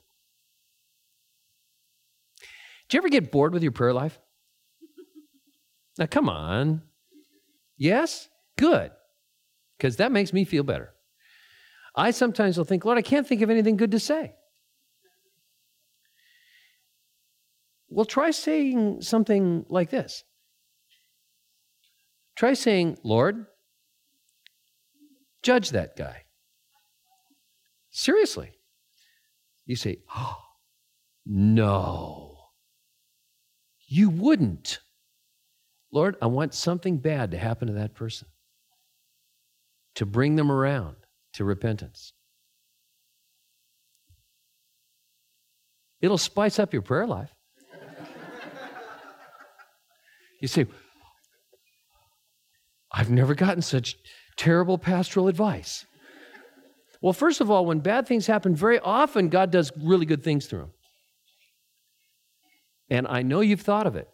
Do you ever get bored with your prayer life? Now, come on. Yes? Good. Because that makes me feel better. I sometimes will think, Lord, I can't think of anything good to say. Well, try saying something like this. Try saying, Lord, judge that guy. Seriously. You say, oh, no. You wouldn't. Lord, I want something bad to happen to that person, to bring them around to repentance. It'll spice up your prayer life. You say, I've never gotten such terrible pastoral advice. Well, first of all, when bad things happen, very often God does really good things through them. And I know you've thought of it.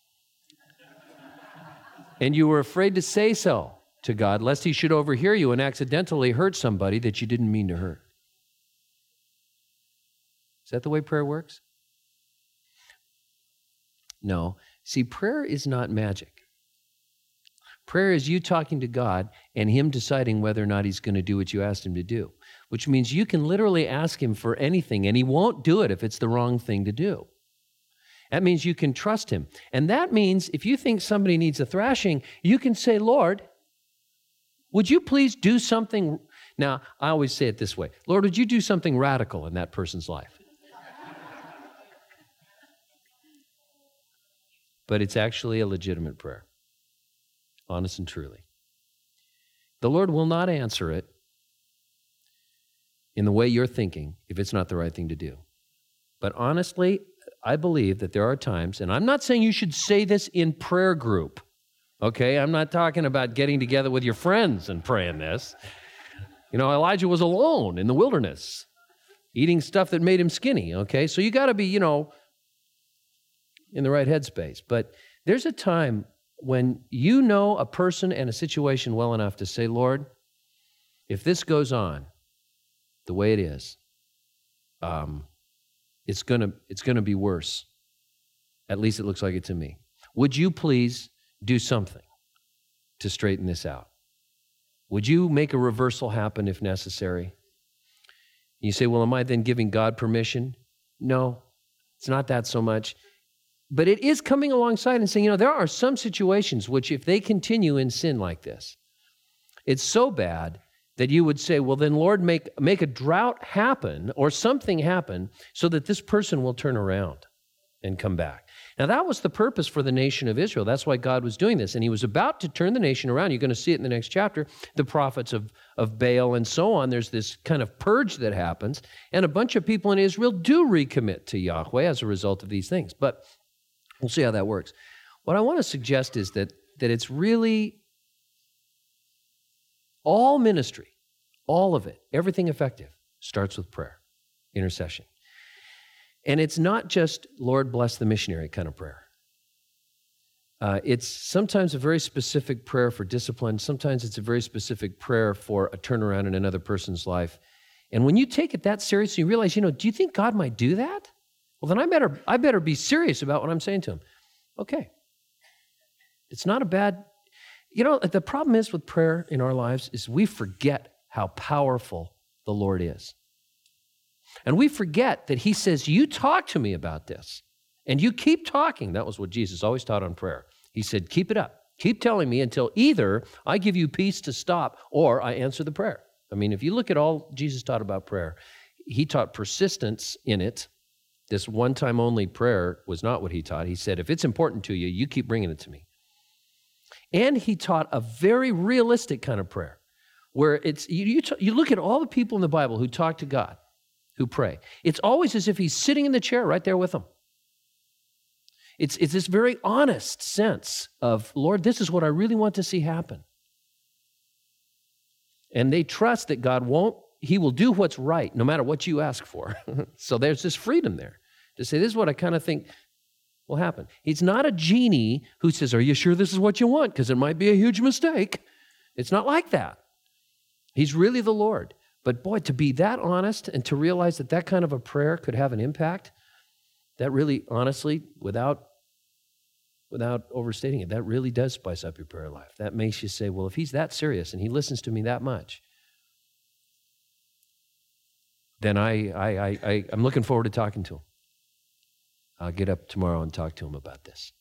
And you were afraid to say so to God, lest he should overhear you and accidentally hurt somebody that you didn't mean to hurt. Is that the way prayer works? No. See, prayer is not magic. Prayer is you talking to God and him deciding whether or not he's going to do what you asked him to do, which means you can literally ask him for anything, and he won't do it if it's the wrong thing to do. That means you can trust him. And that means if you think somebody needs a thrashing, you can say, Lord, would you please do something? Now, I always say it this way. Lord, would you do something radical in that person's life? But it's actually a legitimate prayer. honest and truly. The Lord will not answer it in the way you're thinking if it's not the right thing to do. But honestly, I believe that there are times, and I'm not saying you should say this in prayer group, okay? I'm not talking about getting together with your friends and praying this. Elijah was alone in the wilderness, eating stuff that made him skinny, okay? So you got to be, in the right headspace. But there's a time when you know a person and a situation well enough to say, Lord, if this goes on the way it is, it's gonna be worse. At least it looks like it to me. Would you please do something to straighten this out? Would you make a reversal happen if necessary? You say, well, am I then giving God permission? No, it's not that so much. But it is coming alongside and saying, there are some situations which if they continue in sin like this, it's so bad that you would say, well, then, Lord, make a drought happen or something happen so that this person will turn around and come back. Now, that was the purpose for the nation of Israel. That's why God was doing this. And he was about to turn the nation around. You're going to see it in the next chapter, the prophets of Baal and so on. There's this kind of purge that happens, and a bunch of people in Israel do recommit to Yahweh as a result of these things. But we'll see how that works. What I want to suggest is that it's really all ministry, all of it, everything effective, starts with prayer, intercession. And it's not just, Lord, bless the missionary kind of prayer. It's sometimes a very specific prayer for discipline. Sometimes it's a very specific prayer for a turnaround in another person's life. And when you take it that seriously, you realize, do you think God might do that? Well, then I better be serious about what I'm saying to him. Okay. It's not a bad... the problem is with prayer in our lives is we forget how powerful the Lord is. And we forget that he says, you talk to me about this, and you keep talking. That was what Jesus always taught on prayer. He said, keep it up. Keep telling me until either I give you peace to stop or I answer the prayer. I mean, if you look at all Jesus taught about prayer, he taught persistence in it. This one-time only prayer was not what he taught. He said, if it's important to you, you keep bringing it to me. And he taught a very realistic kind of prayer, where it's you look at all the people in the Bible who talk to God, who pray. It's always as if he's sitting in the chair right there with them. It's this very honest sense of, Lord, this is what I really want to see happen. And they trust that he will do what's right, no matter what you ask for. So there's this freedom there to say, this is what I kind of think will happen. He's not a genie who says, are you sure this is what you want? Because it might be a huge mistake. It's not like that. He's really the Lord. But boy, to be that honest and to realize that kind of a prayer could have an impact, that really, honestly, without overstating it, that really does spice up your prayer life. That makes you say, well, if he's that serious and he listens to me that much, then I'm looking forward to talking to him. I'll get up tomorrow and talk to him about this,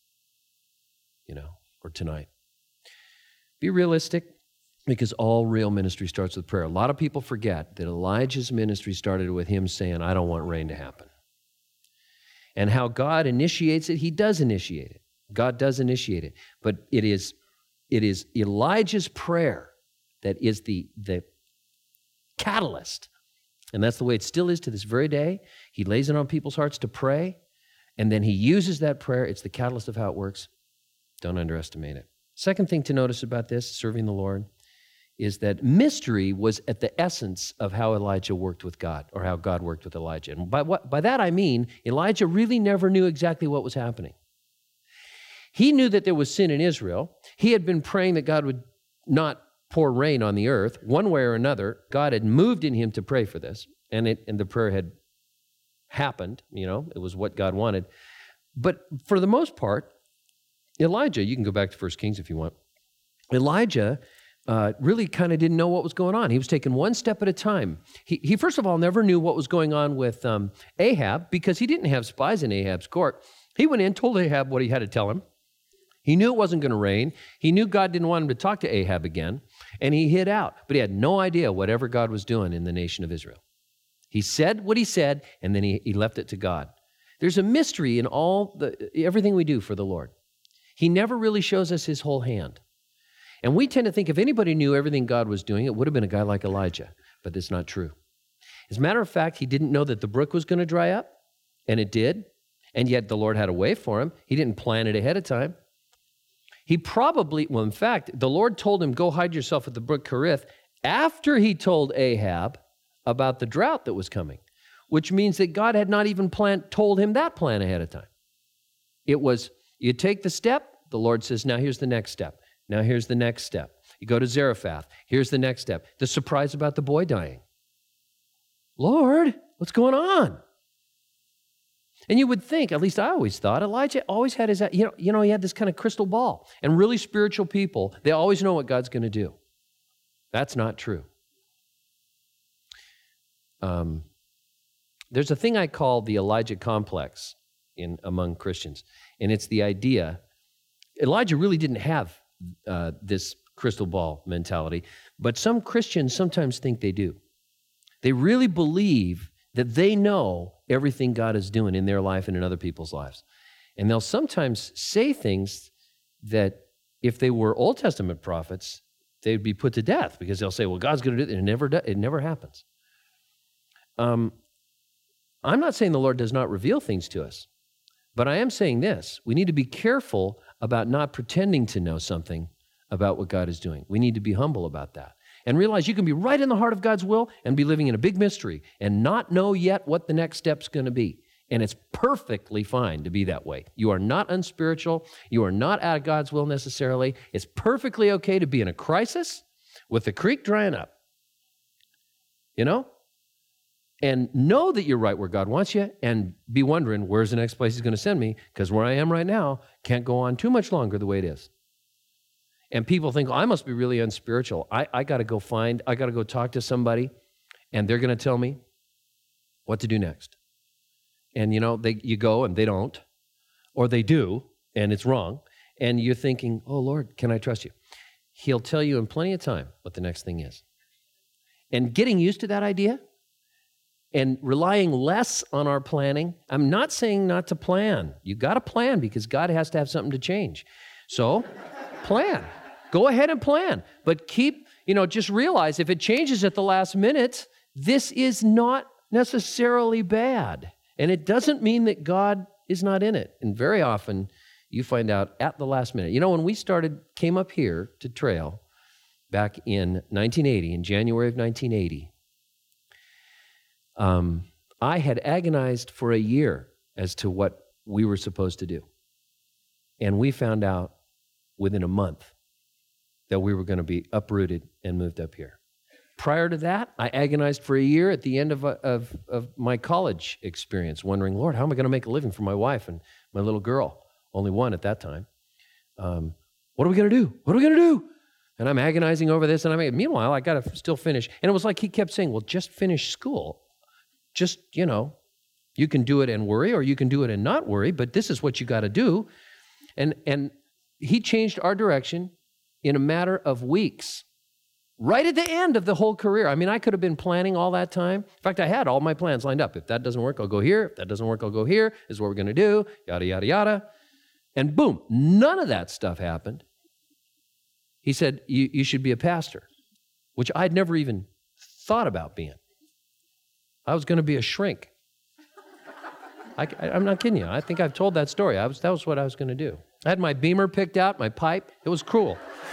or tonight. Be realistic, because all real ministry starts with prayer. A lot of people forget that Elijah's ministry started with him saying, I don't want rain to happen. And how God initiates it, he does initiate it. God does initiate it. But it is Elijah's prayer that is the catalyst. And that's the way it still is to this very day. He lays it on people's hearts to pray, and then he uses that prayer. It's the catalyst of how it works. Don't underestimate it. Second thing to notice about this, serving the Lord, is that mystery was at the essence of how Elijah worked with God, or how God worked with Elijah. And by that I mean, Elijah really never knew exactly what was happening. He knew that there was sin in Israel. He had been praying that God would not pour rain on the earth. One way or another, God had moved in him to pray for this, and the prayer had happened. It was what God wanted. But for the most part, Elijah, you can go back to 1 Kings if you want, Elijah really kind of didn't know what was going on. He was taking one step at a time. He first of all never knew what was going on with Ahab, because he didn't have spies in Ahab's court. He went in, told Ahab what he had to tell him. He knew it wasn't going to rain. He knew God didn't want him to talk to Ahab again, and he hid out. But he had no idea whatever God was doing in the nation of Israel. He said what he said, and then he left it to God. There's a mystery in everything we do for the Lord. He never really shows us his whole hand. And we tend to think if anybody knew everything God was doing, it would have been a guy like Elijah, but it's not true. As a matter of fact, he didn't know that the brook was going to dry up, and it did, and yet the Lord had a way for him. He didn't plan it ahead of time. In fact, the Lord told him, go hide yourself at the brook Cherith after he told Ahab about the drought that was coming, which means that God had not even told him that plan ahead of time. It was, you take the step, the Lord says, now here's the next step. Now here's the next step. You go to Zarephath. Here's the next step. The surprise about the boy dying. Lord, what's going on? And you would think, at least I always thought, Elijah always had his, he had this kind of crystal ball. And really spiritual people, they always know what God's going to do. That's not true. There's a thing I call the Elijah complex among Christians. And it's the idea, Elijah really didn't have this crystal ball mentality, but some Christians sometimes think they do. They really believe that they know everything God is doing in their life and in other people's lives. And they'll sometimes say things that if they were Old Testament prophets, they'd be put to death because they'll say, well, God's going to do it. And it never happens. I'm not saying the Lord does not reveal things to us, but I am saying this. We need to be careful about not pretending to know something about what God is doing. We need to be humble about that and realize you can be right in the heart of God's will and be living in a big mystery and not know yet what the next step's going to be. And it's perfectly fine to be that way. You are not unspiritual. You are not out of God's will necessarily. It's perfectly okay to be in a crisis with the creek drying up, and know that you're right where God wants you and be wondering, where's the next place he's going to send me? Because where I am right now can't go on too much longer the way it is. And people think, I must be really unspiritual. I got to go talk to somebody, and they're going to tell me what to do next. And, you go and they don't, or they do, and it's wrong. And you're thinking, oh, Lord, can I trust you? He'll tell you in plenty of time what the next thing is. And getting used to that idea and relying less on our planning. I'm not saying not to plan. You got to plan because God has to have something to change. So plan. Go ahead and plan. But just realize if it changes at the last minute, this is not necessarily bad. And it doesn't mean that God is not in it. And very often you find out at the last minute. When we came up here to Trail back in 1980, in January of 1980, I had agonized for a year as to what we were supposed to do. And we found out within a month that we were going to be uprooted and moved up here. Prior to that, I agonized for a year at the end of my college experience, wondering, Lord, how am I going to make a living for my wife and my little girl? Only one at that time. What are we going to do? What are we going to do? And I'm agonizing over this, and meanwhile, I got to still finish. And it was like he kept saying, well, just finish school. Just, you can do it and worry, or you can do it and not worry, but this is what you got to do. And he changed our direction in a matter of weeks, right at the end of the whole career. I could have been planning all that time. In fact, I had all my plans lined up. If that doesn't work, I'll go here. If that doesn't work, I'll go here. This is what we're going to do, yada, yada, yada. And boom, none of that stuff happened. He said, you should be a pastor, which I'd never even thought about being. I was going to be a shrink. I'm not kidding you. I think I've told that story. That was what I was going to do. I had my Beamer picked out, my pipe. It was cruel.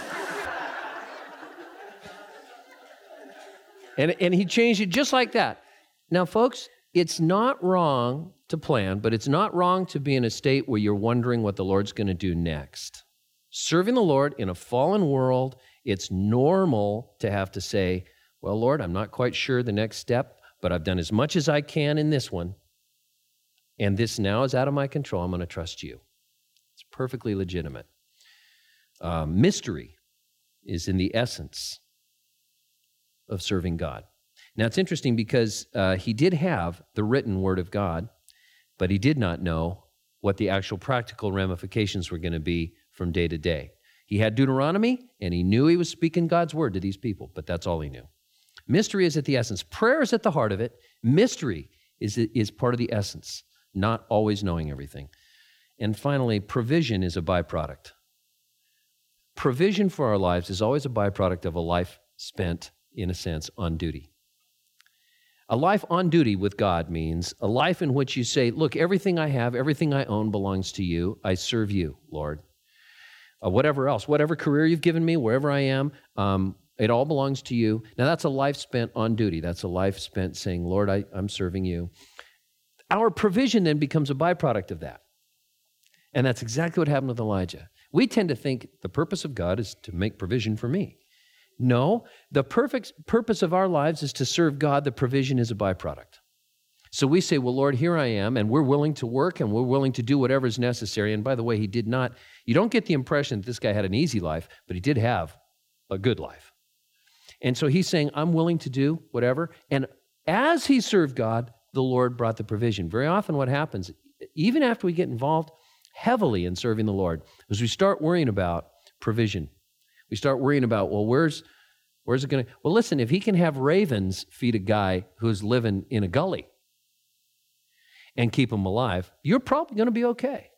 And he changed it just like that. Now, folks, it's not wrong to plan, but it's not wrong to be in a state where you're wondering what the Lord's going to do next. Serving the Lord in a fallen world, it's normal to have to say, well, Lord, I'm not quite sure the next step, but I've done as much as I can in this one, and this now is out of my control. I'm going to trust you. It's perfectly legitimate. Mystery is in the essence of serving God. Now, it's interesting because he did have the written word of God, but he did not know what the actual practical ramifications were going to be from day to day. He had Deuteronomy, and he knew he was speaking God's word to these people, but that's all he knew. Mystery is at the essence. Prayer is at the heart of it. Mystery is part of the essence, not always knowing everything. And finally, provision is a byproduct. provision for our lives is always a byproduct of a life spent, in a sense, on duty. A life on duty with God means a life in which you say, look, everything I have, everything I own belongs to you. I serve you, Lord. Whatever else, whatever career you've given me, wherever I am, it all belongs to you. Now, that's a life spent on duty. That's a life spent saying, Lord, I'm serving you. Our provision then becomes a byproduct of that. And that's exactly what happened with Elijah. We tend to think the purpose of God is to make provision for me. No, the perfect purpose of our lives is to serve God. The provision is a byproduct. So we say, well, Lord, here I am, and we're willing to work, and we're willing to do whatever is necessary. And by the way, he did not, you don't get the impression that this guy had an easy life, but he did have a good life. And so he's saying, I'm willing to do whatever. And as he served God, the Lord brought the provision. Very often what happens, even after we get involved heavily in serving the Lord, is we start worrying about provision. We start worrying about, well, where's it going to... Well, listen, if he can have ravens feed a guy who's living in a gully and keep him alive, you're probably going to be okay.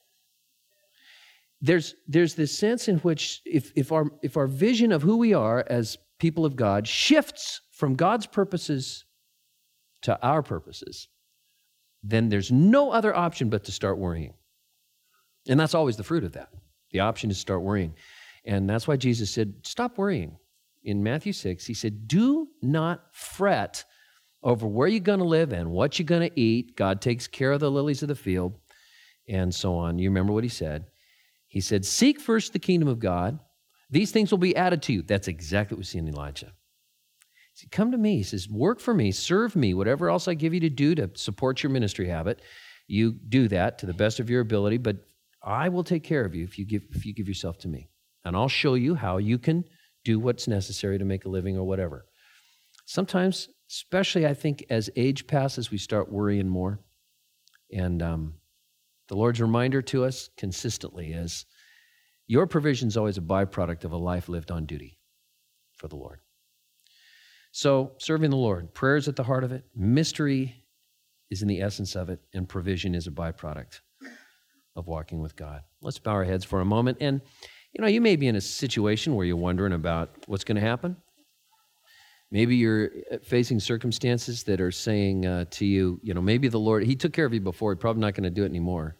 There's this sense in which if our vision of who we are as people of God shifts from God's purposes to our purposes, then there's no other option but to start worrying. And that's always the fruit of that. The option is to start worrying. And that's why Jesus said, stop worrying. In Matthew 6, he said, do not fret over where you're going to live and what you're going to eat. God takes care of the lilies of the field and so on. You remember what he said? He said, seek first the kingdom of God. These things will be added to you. That's exactly what we see in Elijah. He said, come to me. He says, work for me, serve me, whatever else I give you to do to support your ministry habit. You do that to the best of your ability, but I will take care of you if you give yourself to me. And I'll show you how you can do what's necessary to make a living or whatever. Sometimes, especially I think as age passes, we start worrying more. And the Lord's reminder to us consistently is your provision is always a byproduct of a life lived on duty for the Lord. So serving the Lord, prayer is at the heart of it. Mystery is in the essence of it. And provision is a byproduct of walking with God. Let's bow our heads for a moment. And you may be in a situation where you're wondering about what's going to happen. Maybe you're facing circumstances that are saying to you, maybe the Lord, he took care of you before, he's probably not going to do it anymore.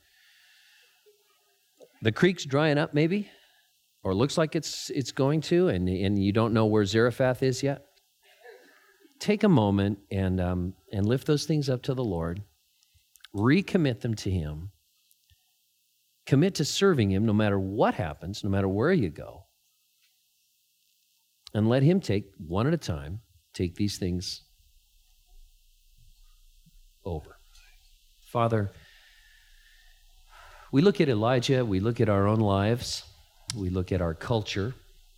The creek's drying up maybe, or looks like it's going to, and you don't know where Zarephath is yet. Take a moment and lift those things up to the Lord. Recommit them to him. Commit to serving him no matter what happens, no matter where you go. And let him take, one at a time, take these things over. Father, we look at Elijah, we look at our own lives, we look at our culture,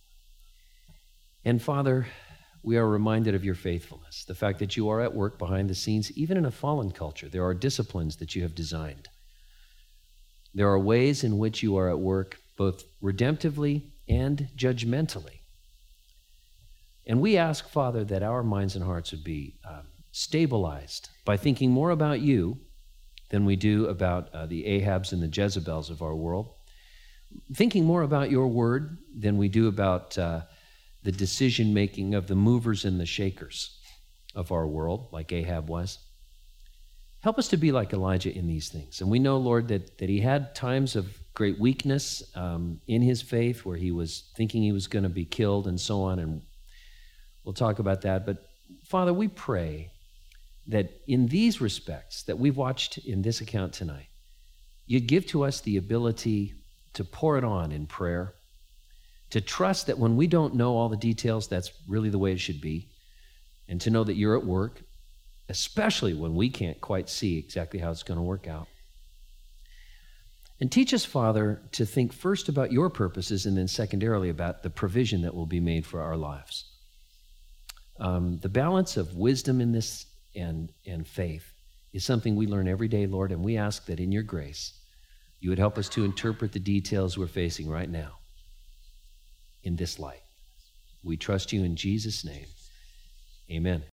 and Father, we are reminded of your faithfulness, the fact that you are at work behind the scenes, even in a fallen culture. There are disciplines that you have designed. There are ways in which you are at work, both redemptively and judgmentally. And we ask, Father, that our minds and hearts would be stabilized by thinking more about you than we do about the Ahabs and the Jezebels of our world, thinking more about your word than we do about the decision-making of the movers and the shakers of our world, like Ahab was. Help us to be like Elijah in these things. And we know, Lord, that he had times of great weakness in his faith where he was thinking he was going to be killed and so on, and we'll talk about that. But, Father, we pray that in these respects that we've watched in this account tonight, you'd give to us the ability to pour it on in prayer, to trust that when we don't know all the details, that's really the way it should be, and to know that you're at work, especially when we can't quite see exactly how it's going to work out. And teach us, Father, to think first about your purposes and then secondarily about the provision that will be made for our lives. The balance of wisdom in this and faith is something we learn every day, Lord, and we ask that in your grace, you would help us to interpret the details we're facing right now in this light. We trust you in Jesus' name. Amen.